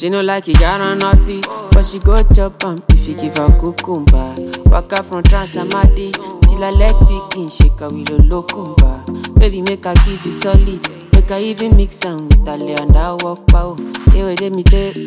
She no like it, got on naughty, but she go chop am if you give her cucumber. Waka from Transamadi till I leg picking, shake her with a locumba. Baby, make her give you solid, make her even mix am with a lay and I walk pow. Hey, wait, let me tell you.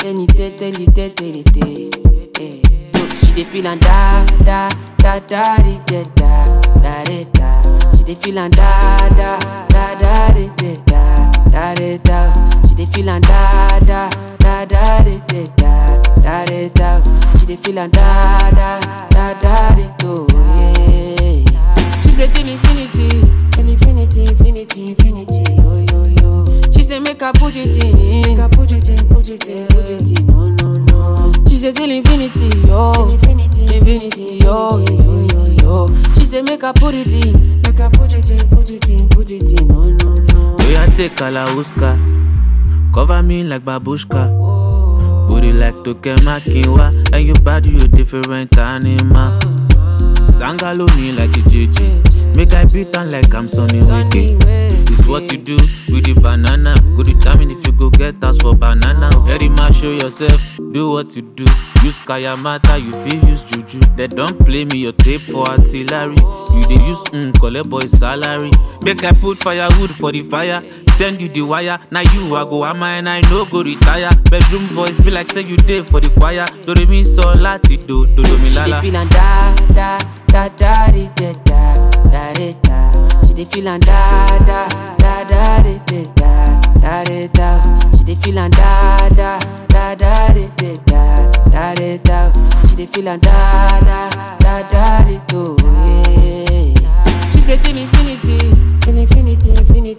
She dey feel and da da da da da da da da da. She dey feel and da da da da da da da da da. She dey feel and da da da da da da da da da. She dey feel and da da da da da da. She say till infinity, infinity, infinity. Yo yo yo. She say make her put it in, make her put it in. No. She say till infinity, yo, infinity, yo. She say make her put it in, make her put it in. No. We a take Kalauska, cover me like babushka. Booty like Tokema Kinwa, and your body you different animal. Sangalo me like a JJ, make I beat on like I'm Sonny Wiki. It's what you do with the banana. Go determine if you go get us for banana. Very much show yourself, do what you do. Use Kayamata, you feel use Juju. They don't play me your tape for artillery. You they use collect boy salary. Make I put firewood for the fire. Send you the wire. Now you I go ama and I no go retire. Bedroom voice be like say you did for the choir. Do re mi so lati do mi lala. She dey feel and da da da da da da da. She dey feel and da da da da da da da. She dey feel and da da da da da da da. She dey feel and da da da da da. She say till infinity, infinity.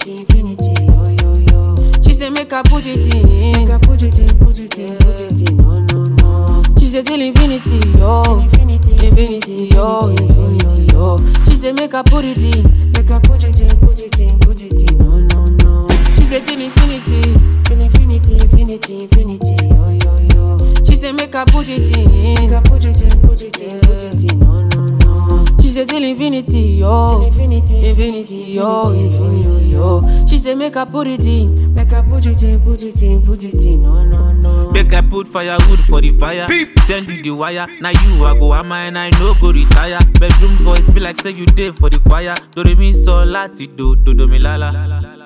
Yo. She say make her put it in, make her put it in. No. She say till infinity, yo, infinity, yo. She say make her put it in, make her put it in. No. She say till infinity, infinity. Yo. She say make her put it in, make her put it in. No. She say till infinity, yo, infinity, yo. She say make her put it in, make her put it in. No. Make I put firewood for the fire. Send you the wire. Now you I go ama and I no go retire. Bedroom voice be like say you did for the choir. Do re mi so lati do mi lala.